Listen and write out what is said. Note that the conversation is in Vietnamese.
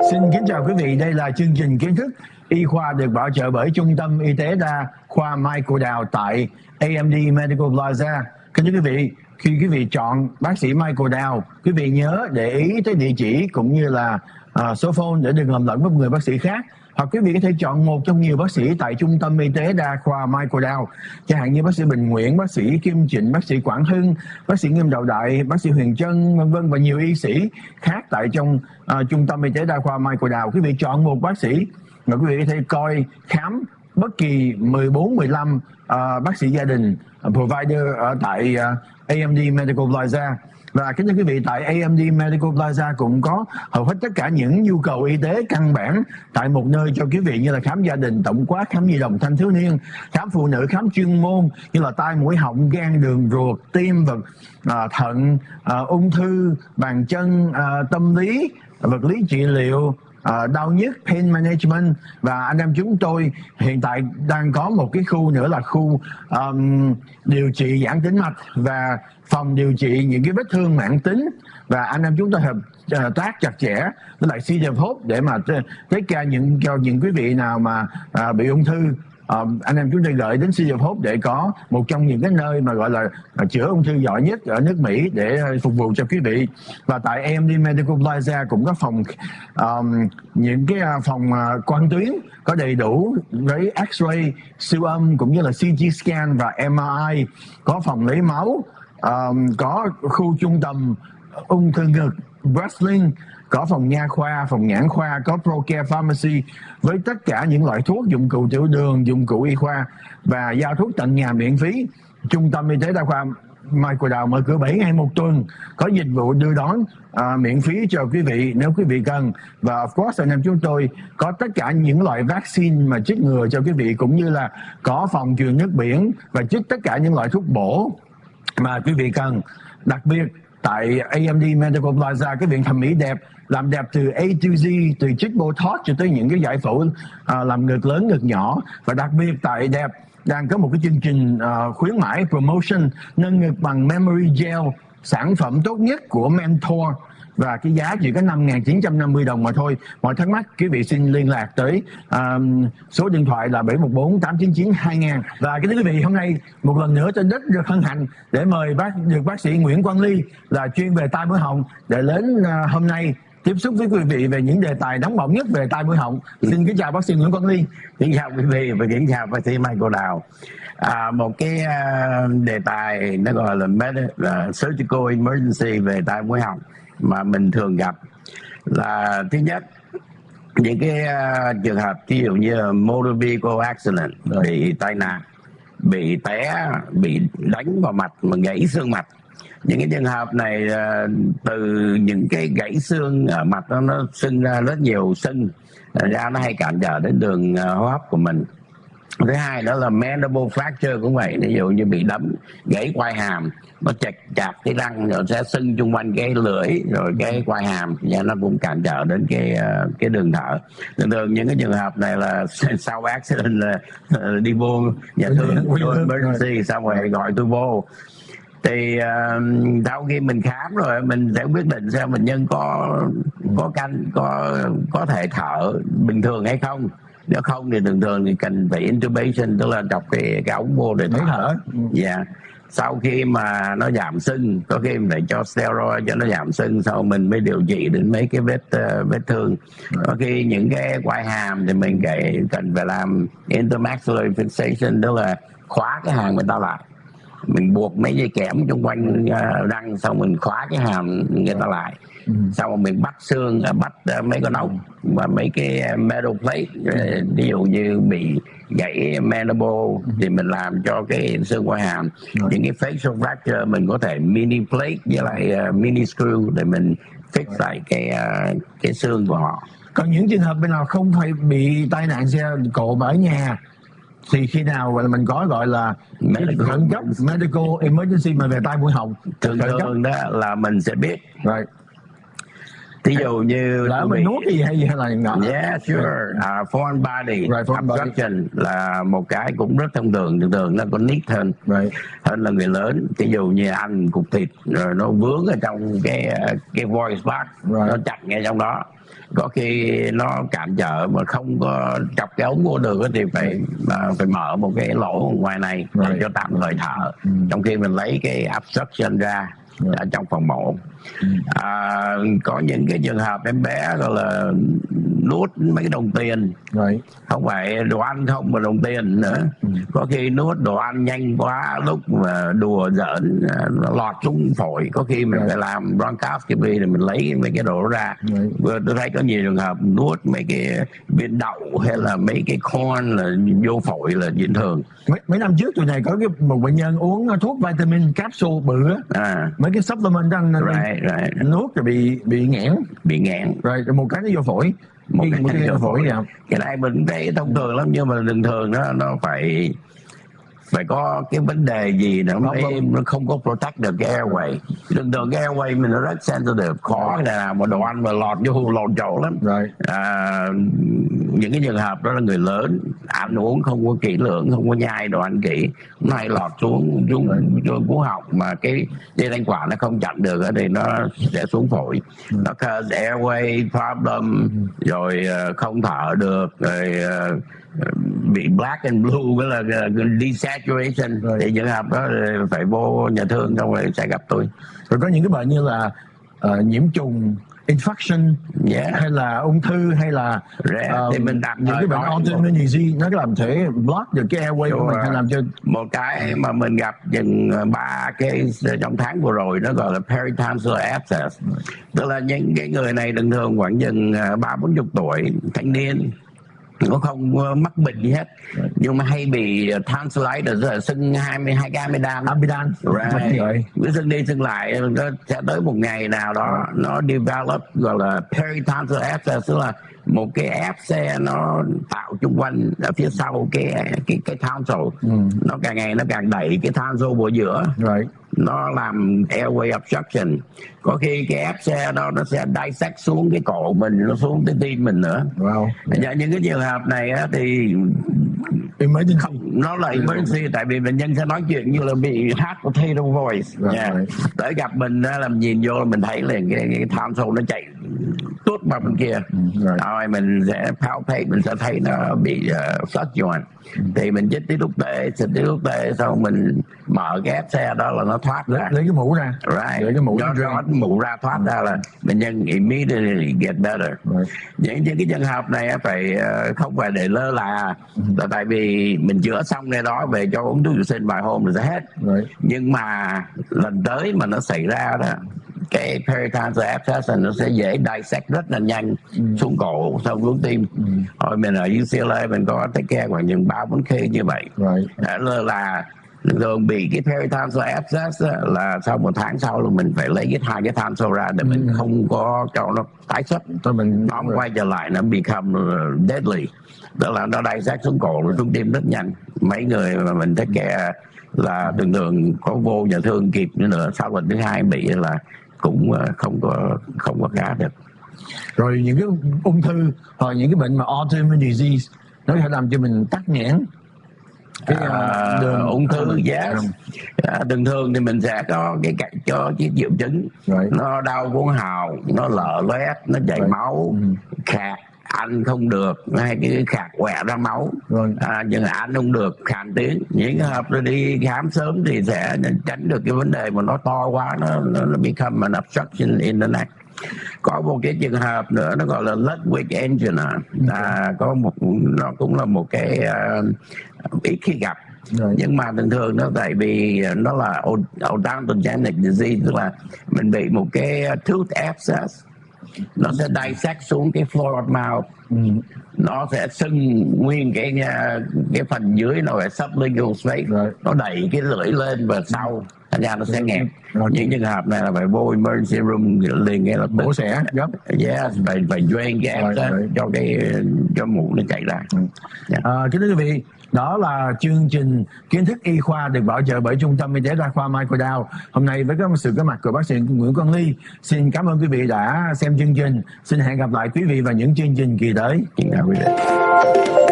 Xin kính chào quý vị, đây là chương trình kiến thức y khoa được bảo trợ bởi Trung tâm Y tế Đa khoa Michael Dow tại AMD Medical Plaza. Kính thưa quý vị, khi quý vị chọn bác sĩ Michael Dow, quý vị nhớ để ý tới địa chỉ cũng như là số phone để đừng lầm lẫn với người bác sĩ khác. Hoặc quý vị có thể chọn một trong nhiều bác sĩ tại Trung tâm Y tế Đa khoa Michael Dow, chẳng hạn như bác sĩ Bình Nguyễn, bác sĩ Kim Trịnh, bác sĩ Quảng Hưng, bác sĩ Nghiêm Đậu Đại, bác sĩ Huyền Trân, vân vân, và nhiều y sĩ khác tại trong Trung tâm Y tế Đa khoa Michael Dow. Quý vị chọn một bác sĩ mà quý vị có thể coi khám bất kỳ 14-15 bác sĩ gia đình provider ở tại AMD Medical Plaza. Và kính thưa quý vị, tại AMD Medical Plaza cũng có hầu hết tất cả những nhu cầu y tế căn bản tại một nơi cho quý vị, như là khám gia đình, tổng quát, khám nhi đồng thanh thiếu niên, khám phụ nữ, khám chuyên môn như là tai mũi họng, gan, đường ruột, tim và thận, ung thư, bàn chân, tâm lý, vật lý trị liệu, đau nhức, pain management. Và anh em chúng tôi hiện tại đang có một cái khu nữa là khu điều trị giãn tĩnh mạch và phòng điều trị những cái vết thương mãn tính. Và anh em chúng tôi hợp tác chặt chẽ với lại City of Hope để mà take care cho những quý vị nào mà bị ung thư. Anh em chúng tôi gửi đến City of Hope để có một trong những cái nơi mà gọi là chữa ung thư giỏi nhất ở nước Mỹ để phục vụ cho quý vị. Và tại AMD Medical Plaza cũng có phòng những cái phòng quang tuyến có đầy đủ với X-ray, siêu âm cũng như là CT scan và MRI, có phòng lấy máu, có khu trung tâm ung thư ngực, wrestling, có phòng nha khoa, phòng nhãn khoa, có ProCare Pharmacy với tất cả những loại thuốc, dụng cụ tiểu đường, dụng cụ y khoa và giao thuốc tận nhà miễn phí. Trung tâm Y tế Đa khoa Michael Dow mở cửa 7 ngày một tuần, có dịch vụ đưa đón miễn phí cho quý vị nếu quý vị cần. Và of course anh em chúng tôi có tất cả những loại vaccine mà chích ngừa cho quý vị, cũng như là có phòng truyền nước biển và chích tất cả những loại thuốc bổ mà quý vị cần. Đặc biệt tại AMD Medical Plaza, cái viện thẩm mỹ đẹp, làm đẹp từ A to Z, từ chích Botox cho tới những cái giải phẫu làm ngực lớn, ngực nhỏ. Và đặc biệt tại đẹp đang có một cái chương trình khuyến mãi promotion nâng ngực bằng Memory Gel, sản phẩm tốt nhất của Mentor, và cái giá chỉ có 5.950 đồng mà thôi. Mọi thắc mắc quý vị xin liên lạc tới số điện thoại là 714-899-2000. Và cái thưa quý vị, hôm nay một lần nữa tôi rất được hân hạnh để mời bác sĩ Nguyễn Quang Ly, là chuyên về tai mũi họng, để đến hôm nay tiếp xúc với quý vị về những đề tài nóng bỏng nhất về tai mũi họng. Xin kính chào bác sĩ Nguyễn Quang Ly. Kính chào quý vị và kính chào bác sĩ Michael Dow. Một cái đề tài nó gọi là surgical emergency về tai mũi họng mà mình thường gặp là thứ nhất, những cái trường hợp ví dụ như motor vehicle accident, bị tai nạn, bị té, bị đánh vào mặt mà gãy xương mặt. Những cái trường hợp này từ những cái gãy xương ở mặt nó sinh ra rất nhiều sưng ra, nó hay cản trở đến đường hô hấp của mình. Thứ hai đó là mandible fracture cũng vậy, ví dụ như bị đấm gãy quai hàm, nó chặt cái răng rồi sẽ sưng chung quanh cái lưỡi rồi cái quai hàm, và nó cũng cản trở đến cái đường thở. Thường những cái trường hợp này là sau accident là đi vô nhà thương emergency, xong rồi gọi tôi vô. Thì sau khi mình khám rồi mình sẽ quyết định xem bệnh nhân có thể thở bình thường hay không. Nếu không thì thường thì cần phải intubation, tức là chọc cái ống vô để thở. Yeah. Sau khi mà nó giảm sưng, có khi mình phải cho steroid cho nó giảm sưng, sau mình mới điều trị đến mấy cái vết thương. Có khi những cái quai hàm thì mình cần phải làm intermaxillary fixation, tức là khóa cái hàm người ta lại. Mình buộc mấy dây kẽm xung quanh răng, xong mình khóa cái hàm người ta lại. Sau rồi mình bắt xương, bắt mấy con ốc và mấy cái metal plate, ví dụ như bị gãy mandible thì mình làm cho cái xương quai hàm. Những cái facial fracture mình có thể mini plate với lại mini screw để mình fix lại cái xương của họ. Còn những trường hợp bên nào không phải bị tai nạn xe cộ ở nhà thì khi nào mình có gọi là khẩn cấp medical emergency mà về tai mũi họng? Thường đó là mình sẽ biết. Right. Ví dụ như lỡ mình nuốt cái gì hay là ngọt. Yeah, sure. Foreign body Foreign obstruction là một cái cũng rất thông thường nó có nít hơn là người lớn. Ví dụ như ăn cục thịt rồi nó vướng ở trong cái voice box, nó chặt ngay trong đó. Có khi nó cản trở mà không có chọc cái ống vô được thì phải mở một cái lỗ ngoài này để cho tạm thời thở, trong khi mình lấy cái obstruction ra ở trong phòng mổ. Có những cái trường hợp em bé gọi là nuốt mấy cái đồng tiền, không phải đồ ăn không mà đồng tiền nữa. Có khi nuốt đồ ăn nhanh quá, lúc mà đùa giỡn nó lọt xuống phổi, có khi mình phải làm bronchoscopy để mình lấy mấy cái đồ đó ra. Tôi thấy có nhiều trường hợp nuốt mấy cái viên đậu hay là mấy cái corn là vô phổi là chuyện thường. Mấy năm trước tụi này có một bệnh nhân uống thuốc vitamin capsule bự á, mấy cái supplement đó nuốt rồi bị nghẽn rồi một cái nó vô phổi. Một cái vô phổi nào. Cái này mình thấy thông thường lắm, nhưng mà thường nó phải có cái vấn đề gì nữa nó không có protect được cái airway. Thường cái airway mình nó rất sensitive, khó để làm một đồ ăn mà lọt vô lộn chỗ lắm. Những cái trường hợp đó là người lớn ăn uống không có kỹ lưỡng, không có nhai đồ ăn kỹ, nó hay lọt xuống cuống họng mà cái dây thanh quản nó không chặn được thì nó sẽ xuống phổi. Nó cause airway problem, rồi không thở được, rồi bị black and blue, cái là desaturation. Thì những hợp đó phải vô nhà thương xong rồi sẽ gặp tôi. Rồi có những cái bệnh như là nhiễm trùng, infection, hay là ung thư, hay là thì mình đặt những cái bệnh autoimmune disease nó làm thể block được cái airway của mình, hay làm cho một cái mà mình gặp chừng 3 cái trong tháng vừa rồi nó gọi là peritonsillar abscess. Tức là những cái người này thường khoảng chừng 30-40 tuổi, thanh niên, nó không mắc bệnh gì hết, nhưng mà hay bị tonsillitis, là sưng 22 cái amidan, cứ sưng đi sưng lại, nó sẽ tới một ngày nào đó nó develop gọi là peritonsillar abscess, tức là một cái áp xe nó tạo chung quanh ở phía sau cái tonsil. Nó càng ngày nó càng đẩy cái tonsil vào giữa, nó làm airway obstruction. Có khi cái áp xe đó nó sẽ dissect xuống cái cổ mình, nó xuống tới tim mình nữa. Những cái trường hợp này á, thì nó là emergency, tại vì bệnh nhân sẽ nói chuyện như là bị hot potato voice. Tới gặp mình là nhìn vô là mình thấy liền cái tonsil nó chạy tuốt vào bên kia. Rồi mình sẽ palpate, mình sẽ thấy nó bị fluctuant. Thì mình chích tí thuốc tê xong mình mở cái áp xe đó là nó thoát ra, lấy cái mũ ra, lấy cái mũ ra thoát ra là bệnh nhân immediately get better. Những cái trường hợp này phải không phải để lơ là, tại vì mình chữa xong đây đó về cho uống thuốc dự sinh vài hôm rồi sẽ hết. Nhưng mà lần tới mà nó xảy ra đó, cái peritonsillar abscess nó sẽ dễ dissect rất là nhanh xuống cổ, xong xuống tim. Hồi mình ở UCLA mình có take care khoảng chừng 3-4 khi như vậy. Là thường bị cái peritonsillar abscess là sau 1 tháng sau là mình phải lấy hai cái tonsil ra để mình không có cho nó tái xuất, cho mình nó quay trở lại nó become deadly. Tức là nó dissect xuống cổ rồi xuống tim rất nhanh. Mấy người mà mình take care là thường có vô nhà thương kịp nữa, sau lần thứ 2 bị là cũng không có khá được. Rồi những cái ung thư hoặc những cái bệnh mà autoimmune disease nó có thể làm cho mình tắc nghẽn đường ung thư. Thường thì mình sẽ có cái triệu chứng nó đau cuống họng, nó lở loét, nó chảy máu, khạc, ăn không được, hay cái khạc quẹ ra máu, nhưng mà ăn không được, khàn tiếng. Những hợp rồi đi khám sớm thì sẽ tránh được cái vấn đề mà nó to quá, nó become an obstruction in the neck. Có một cái trường hợp nữa nó gọi là Ludwig angina, nó cũng là một cái ít khi gặp. Nhưng mà thường nó tại vì nó là odontogenic disease, tức là mình bị một cái tooth abscess, nó sẽ dissect xuống cái floor of mouth, nó sẽ sưng nguyên cái phần dưới, nó phải sublingual space, nó đẩy cái lưỡi lên và sau thành ra nó sẽ nghẹt. Những trường hợp này là phải vô emergency room liền ngay lập tức. Mổ xẻ gấp. Yes, phải drain cái ép đó cho mũ nó chảy ra. Kính thưa quý vị, đó là chương trình kiến thức y khoa được bảo trợ bởi Trung tâm Y tế Đa khoa Michael Dow. Hôm nay với sự có mặt của bác sĩ Nguyễn Quang Ly, xin cảm ơn quý vị đã xem chương trình. Xin hẹn gặp lại quý vị vào những chương trình kỳ tới. Xin chào quý vị.